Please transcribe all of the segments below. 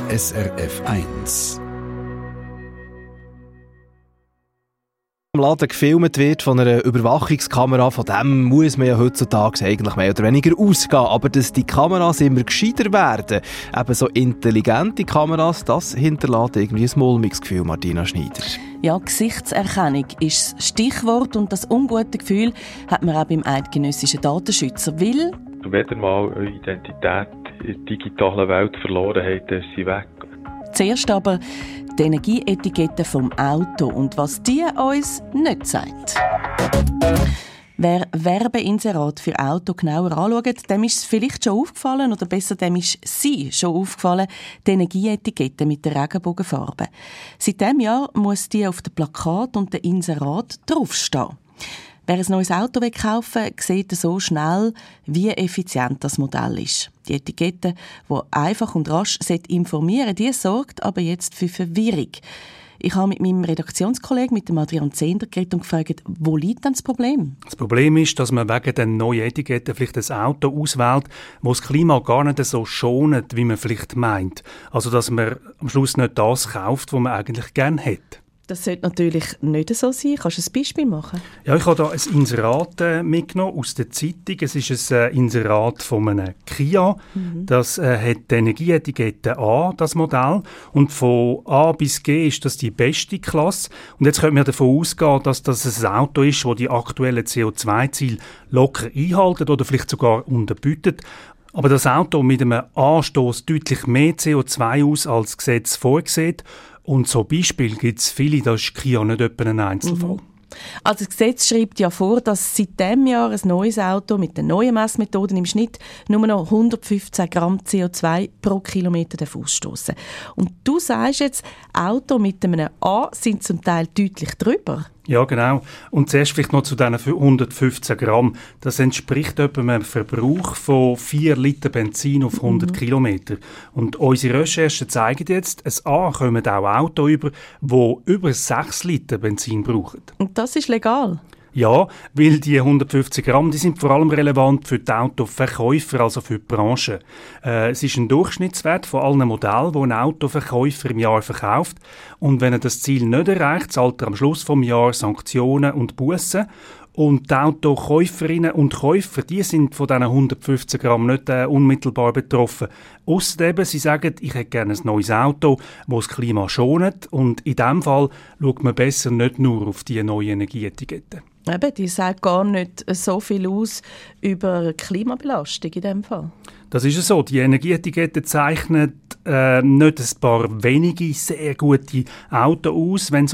SRF 1. Im Laden gefilmt wird von einer Überwachungskamera, von dem muss man ja heutzutage eigentlich mehr oder weniger ausgehen. Aber dass die Kameras immer gescheiter werden, eben so intelligente Kameras, das hinterlässt irgendwie ein mulmiges Gefühl, Martina Schneider. Ja, Gesichtserkennung ist das Stichwort und das ungute Gefühl hat man auch beim eidgenössischen Datenschützer, weil wenn ihr mal eure Identität in der digitalen Welt verloren habt, dann ist sie weg. Zuerst aber die Energieetikette vom Auto und was die uns nicht sagt. Wer Werbeinserat für Auto genauer anschaut, dem ist es vielleicht schon aufgefallen, oder besser, dem ist sie schon aufgefallen, die Energieetikette mit der Regenbogenfarbe. Seit diesem Jahr muss die auf dem Plakat und dem Inserat draufstehen. Wer ein neues Auto kaufen will, sieht so schnell, wie effizient das Modell ist. Die Etikette, die einfach und rasch informieren sollte, die sorgt aber jetzt für Verwirrung. Ich habe mit meinem Redaktionskollegen, mit dem Adrian Zehnder, geredet und gefragt, wo liegt denn das Problem? Das Problem ist, dass man wegen der neuen Etikette vielleicht ein Auto auswählt, das das Klima gar nicht so schont, wie man vielleicht meint. Also, dass man am Schluss nicht das kauft, was man eigentlich gerne hätte. Das sollte natürlich nicht so sein. Kannst du ein Beispiel machen? Ja, ich habe hier ein Inserat mitgenommen aus der Zeitung. Es ist ein Inserat von einem Kia. Das hat die Energieetikette A, das Modell. Und von A bis G ist das die beste Klasse. Und jetzt können wir davon ausgehen, dass das ein Auto ist, das die aktuellen CO2-Ziele locker einhaltet oder vielleicht sogar unterbietet. Aber das Auto mit einem A-Stoss deutlich mehr CO2 aus, als das Gesetz vorsieht. Und so Beispiel gibt es viele, das ist Kia nicht etwa ein Einzelfall. Also das Gesetz schreibt ja vor, dass seit diesem Jahr ein neues Auto mit den neuen Messmethoden im Schnitt nur noch 115 Gramm CO2 pro Kilometer ausstoßen. Und du sagst jetzt, Autos mit einem A sind zum Teil deutlich drüber. Ja, genau. Und zuerst vielleicht noch zu diesen 115 Gramm. Das entspricht etwa einem Verbrauch von 4 Liter Benzin auf 100 Kilometer. Und unsere Recherchen zeigen jetzt, ein A kommen auch Autos über, die über 6 Liter Benzin brauchen. Und das ist legal? Ja, weil die 150 Gramm, die sind vor allem relevant für die Autoverkäufer, also für die Branche. Es ist ein Durchschnittswert von allen Modellen, die ein Autoverkäufer im Jahr verkauft. Und wenn er das Ziel nicht erreicht, zahlt er am Schluss des Jahres Sanktionen und Bussen. Und die Autokäuferinnen und Käufer, die sind von diesen 115 Gramm nicht unmittelbar betroffen. Außerdem, sie sagen, ich hätte gerne ein neues Auto, das das Klima schont. Und in diesem Fall schaut man besser nicht nur auf die neue Energieetikette. Eben, die sagt gar nicht so viel aus über Klimabelastung in diesem Fall. Das ist es so. Die Energieetikette zeichnet nicht ein paar wenige sehr gute Autos aus, wenn es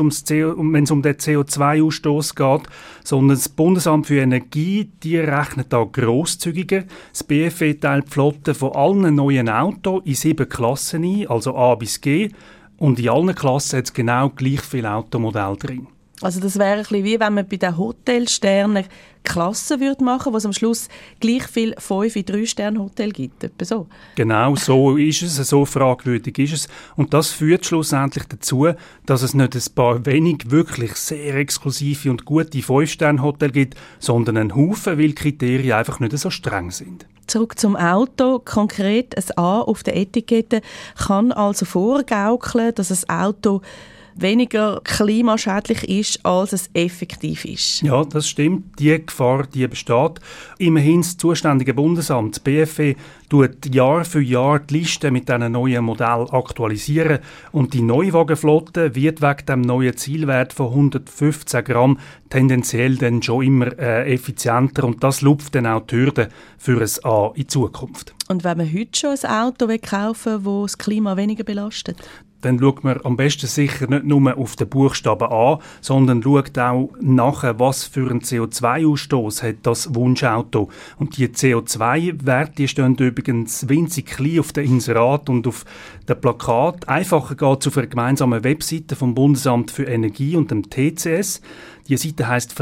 um den CO2-Ausstoß geht, sondern das Bundesamt für Energie, die rechnet da grosszügiger. Das BFE teilt die Flotte von allen neuen Autos in 7 Klassen ein, also A bis G. Und in allen Klassen hat es genau gleich viele Automodelle drin. Also das wäre ein bisschen wie wenn man bei den Hotelsternen Klassen machen würde, wo es am Schluss gleich viel 5-3-Sterne-Hotel gibt. Etwa so. Genau, so ist es, so fragwürdig ist es. Und das führt schlussendlich dazu, dass es nicht ein paar wenig wirklich sehr exklusive und gute 5-Sterne-Hotels gibt, sondern einen Haufen, weil die Kriterien einfach nicht so streng sind. Zurück zum Auto. Konkret ein A auf der Etikette kann also vorgaukeln, dass ein Auto weniger klimaschädlich ist, als es effektiv ist. Ja, das stimmt. Die Gefahr, die besteht. Immerhin das zuständige Bundesamt, das BFE, tut Jahr für Jahr die Liste mit diesen neuen Modellen aktualisieren und die Neuwagenflotte wird wegen dem neuen Zielwert von 115 Gramm tendenziell dann schon immer effizienter und das lupft dann auch die Hürden für ein A in Zukunft. Und wenn man heute schon ein Auto kaufen will, das das Klima weniger belastet? Dann schaut man am besten sicher nicht nur auf den Buchstaben A, sondern schaut auch nachher, was für einen CO2-Ausstoß hat das Wunschauto. Und die CO2-Werte stehen übrigens winzig klein auf den Inserat und auf dem Plakat. Einfacher geht es auf einer gemeinsamen Webseite vom Bundesamt für Energie und dem TCS. Die Seite heisst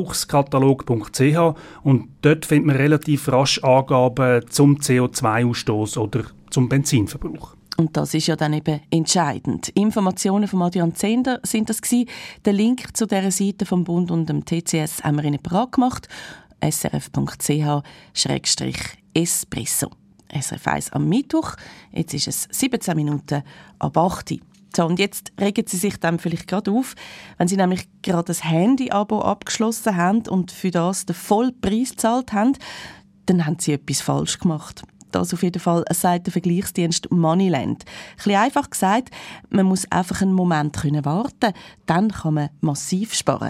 verbrauchskatalog.ch und dort findet man relativ rasch Angaben zum CO2-Ausstoß oder zum Benzinverbrauch. Und das ist ja dann eben entscheidend. Informationen von Adrian Zehnder sind das gewesen. Den Link zu dieser Seite vom Bund und dem TCS haben wir Ihnen parat gemacht. srf.ch/espresso. SRF 1 am Mittwoch. Jetzt ist es 17 Minuten ab 8 Uhr. So, und jetzt regen Sie sich dann vielleicht gerade auf, wenn Sie nämlich gerade das Handy-Abo abgeschlossen haben und für das den Vollpreis gezahlt haben, dann haben Sie etwas falsch gemacht. Das auf jeden Fall sagt der Vergleichsdienst Moneyland. Ein bisschen einfach gesagt, man muss einfach einen Moment warten, dann kann man massiv sparen.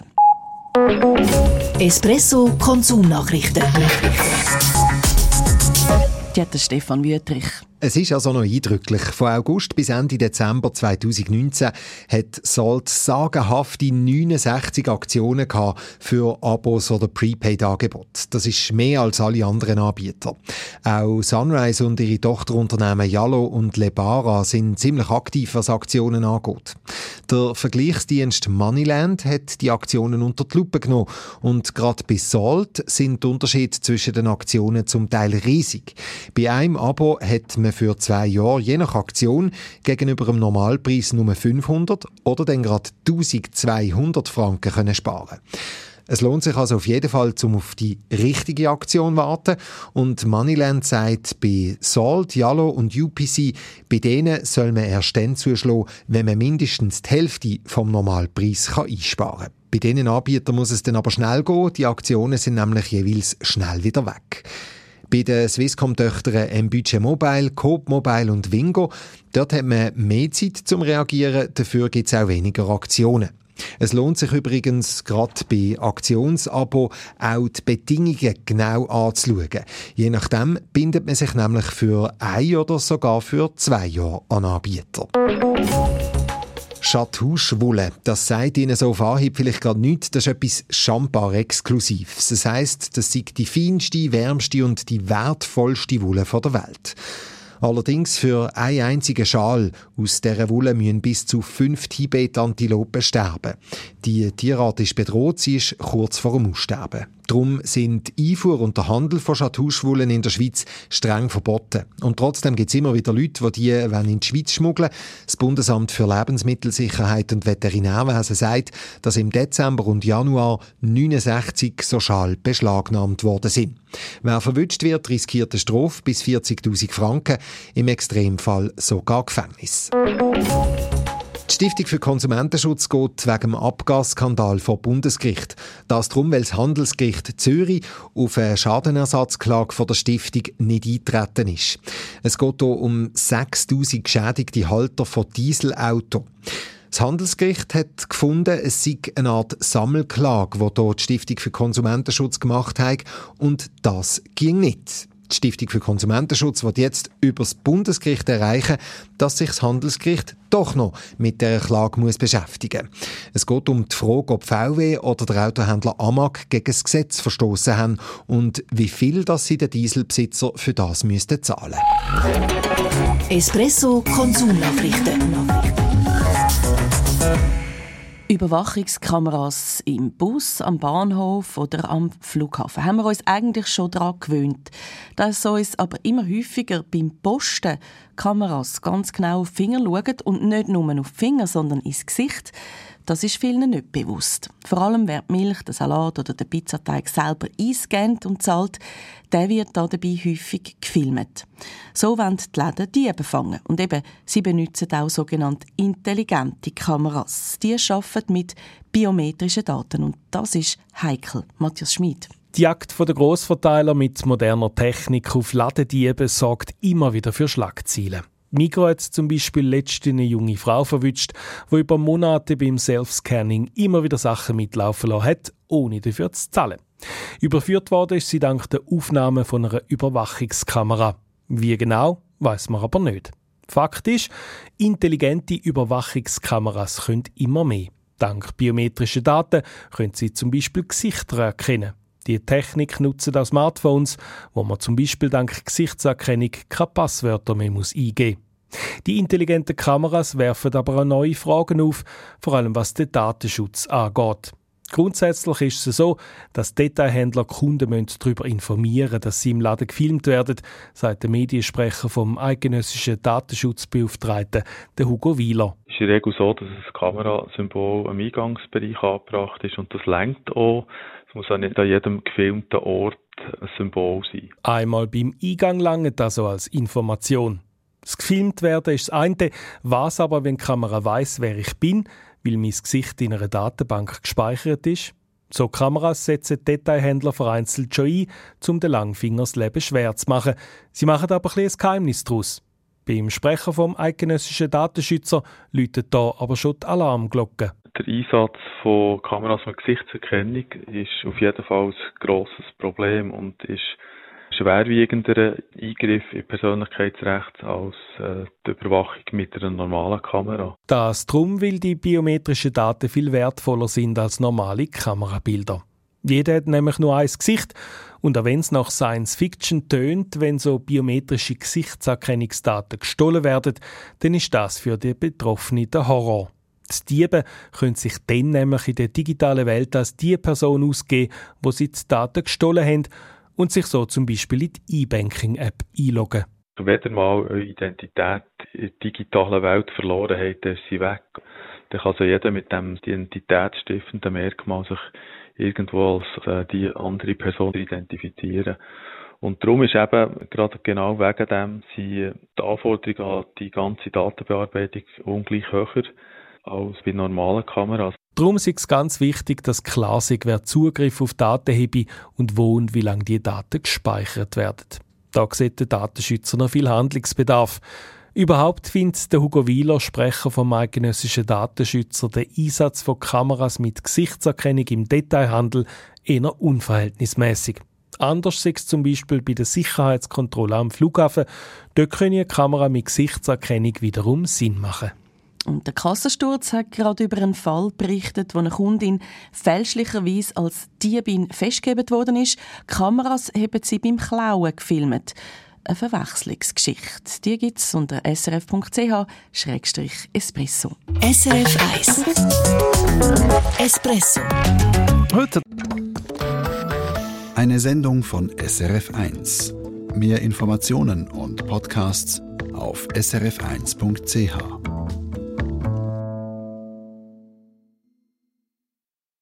Espresso Konsumnachrichten. Die hat der Stefan Wüthrich. Es ist also noch eindrücklich. Von August bis Ende Dezember 2019 hat Salt sagenhafte 69 Aktionen gehabt für Abos oder Prepaid-Angebote. Das ist mehr als alle anderen Anbieter. Auch Sunrise und ihre Tochterunternehmen Yallo und Lebara sind ziemlich aktiv, was Aktionen angeht. Der Vergleichsdienst Moneyland hat die Aktionen unter die Lupe genommen. Und gerade bei Salt sind die Unterschiede zwischen den Aktionen zum Teil riesig. Bei einem Abo hat man für 2 Jahre je nach Aktion gegenüber dem Normalpreis nur 500 oder dann gerade 1200 Franken können sparen. Es lohnt sich also auf jeden Fall, um auf die richtige Aktion zu warten. Und Moneyland sagt, bei Salt, Yallo und UPC, bei denen soll man erst dann zuschlagen, wenn man mindestens die Hälfte vom Normalpreis einsparen kann. Bei diesen Anbietern muss es dann aber schnell gehen. Die Aktionen sind nämlich jeweils schnell wieder weg. Bei den Swisscom-Töchtern M-Budget Mobile, Coop Mobile und Wingo, dort hat man mehr Zeit zum Reagieren, dafür gibt es auch weniger Aktionen. Es lohnt sich übrigens gerade bei Aktionsabo auch die Bedingungen genau anzuschauen. Je nachdem bindet man sich nämlich für 1 oder sogar für 2 Jahre an Anbieter. Schatthuschwolle, das sagt Ihnen so auf Anhieb vielleicht gerade nichts, das ist etwas Champar-Exklusives. Das heisst, das sei die feinste, wärmste und die wertvollste Wolle der Welt. Allerdings für einen einzigen Schal aus dieser Wolle müssen bis zu 5 Tibet-Antilopen sterben. Die Tierart ist bedroht, sie ist kurz vor dem Aussterben. Darum sind Einfuhr und der Handel von Schatthuschwollen in der Schweiz streng verboten. Und trotzdem gibt es immer wieder Leute, die in die Schweiz schmuggeln. Das Bundesamt für Lebensmittelsicherheit und Veterinärwesen sagt, dass im Dezember und Januar 69 so Schal beschlagnahmt worden sind. Wer verwünscht wird, riskiert eine Strafe bis 40'000 Franken, im Extremfall sogar Gefängnis. Die Stiftung für Konsumentenschutz geht wegen dem Abgasskandal vor Bundesgericht. Das darum, weil das Handelsgericht Zürich auf eine Schadenersatzklage von der Stiftung nicht eingetreten ist. Es geht hier um 6'000 geschädigte Halter von Dieselautos. Das Handelsgericht hat gefunden, es sei eine Art Sammelklage, die hier die Stiftung für Konsumentenschutz gemacht hat, und das ging nicht. Die Stiftung für Konsumentenschutz wird jetzt über das Bundesgericht erreichen, dass sich das Handelsgericht doch noch mit dieser Klage beschäftigen muss. Es geht um die Frage, ob VW oder der Autohändler Amag gegen das Gesetz verstoßen haben und wie viel das sie den Dieselbesitzer für das müssten zahlen. Espresso Konsumnachrichten. Überwachungskameras im Bus, am Bahnhof oder am Flughafen haben wir uns eigentlich schon daran gewöhnt. Dass uns aber immer häufiger beim Posten Kameras ganz genau auf die Finger schauen und nicht nur auf die Finger, sondern ins Gesicht, das ist vielen nicht bewusst. Vor allem wer die Milch, den Salat oder den Pizzateig selber einscannt und zahlt, der wird dabei häufig gefilmt. So wollen die Läden Diebe fangen. Und eben, sie benutzen auch sogenannte intelligente Kameras. Die arbeiten mit biometrischen Daten und das ist heikel. Matthias Schmid. Die Jagd der Grossverteiler mit moderner Technik auf Ladendiebe sorgt immer wieder für Schlagzeilen. Migros hat zum Beispiel letztens eine junge Frau verwünscht, die über Monate beim Self-Scanning immer wieder Sachen mitlaufen lassen hat, ohne dafür zu zahlen. Überführt worden ist sie dank der Aufnahme von einer Überwachungskamera. Wie genau, weiss man aber nicht. Fakt ist, intelligente Überwachungskameras können immer mehr. Dank biometrischer Daten können sie zum Beispiel Gesichter erkennen. Die Technik nutzen auch Smartphones, wo man zum Beispiel dank Gesichtserkennung keine Passwörter mehr eingeben muss. Die intelligenten Kameras werfen aber auch neue Fragen auf, vor allem was den Datenschutz angeht. Grundsätzlich ist es so, dass Detailhändler Kunden darüber informieren müssen, dass sie im Laden gefilmt werden, sagt der Mediensprecher vom eidgenössischen Datenschutzbeauftragten, der Hugo Wieler. Es ist in der Regel so, dass ein Kamerasymbol am Eingangsbereich angebracht ist und das lenkt auch. Es muss auch nicht an jedem gefilmten Ort ein Symbol sein. Einmal beim Eingang langt also als Information. Das gefilmt werden ist das eine, was aber, wenn die Kamera weiss, wer ich bin, weil mein Gesicht in einer Datenbank gespeichert ist. So Kameras setzen Detailhändler vereinzelt schon ein, um den Langfinger das Leben schwer zu machen. Sie machen aber ein Geheimnis daraus. Beim Sprecher vom eidgenössischen Datenschützer läutet da aber schon die Alarmglocke. Der Einsatz von Kameras mit Gesichtserkennung ist auf jeden Fall ein grosses Problem und ist schwerwiegender Eingriff in Persönlichkeitsrecht als die Überwachung mit einer normalen Kamera. Das darum, weil die biometrischen Daten viel wertvoller sind als normale Kamerabilder. Jeder hat nämlich nur ein Gesicht und auch wenn es nach Science Fiction tönt, wenn so biometrische Gesichtserkennungsdaten gestohlen werden, dann ist das für die Betroffenen der Horror. Die Diebe können sich dann nämlich in der digitalen Welt als die Person ausgeben, wo sie die Daten gestohlen haben und sich so zum Beispiel in die E-Banking-App einloggen. Wenn ihr mal eure Identität in der digitalen Welt verloren habt, dann ist sie weg. Dann kann also jeder mit dem identitätsstiftenden Merkmal sich irgendwo als die andere Person identifizieren. Und darum ist eben gerade genau wegen dem die Anforderung an die ganze Datenbearbeitung ungleich höher als bei normalen Kameras. Darum ist es ganz wichtig, dass klar ist, wer Zugriff auf Daten habe und wo und wie lange die Daten gespeichert werden. Da sieht der Datenschützer noch viel Handlungsbedarf. Überhaupt findet der Hugo Wieler, Sprecher vom eidgenössischen Datenschützer, den Einsatz von Kameras mit Gesichtserkennung im Detailhandel eher unverhältnismäßig. Anders sei es zum Beispiel bei der Sicherheitskontrolle am Flughafen. Dort können eine Kamera mit Gesichtserkennung wiederum Sinn machen. Und der Kassensturz hat gerade über einen Fall berichtet, wo eine Kundin fälschlicherweise als Diebin festgenommen worden ist. Kameras haben sie beim Klauen gefilmt. Eine Verwechslungsgeschichte. Die gibt es unter srf.ch/espresso. SRF 1 Espresso. Heute Eine Sendung von SRF 1. Mehr Informationen und Podcasts auf srf1.ch.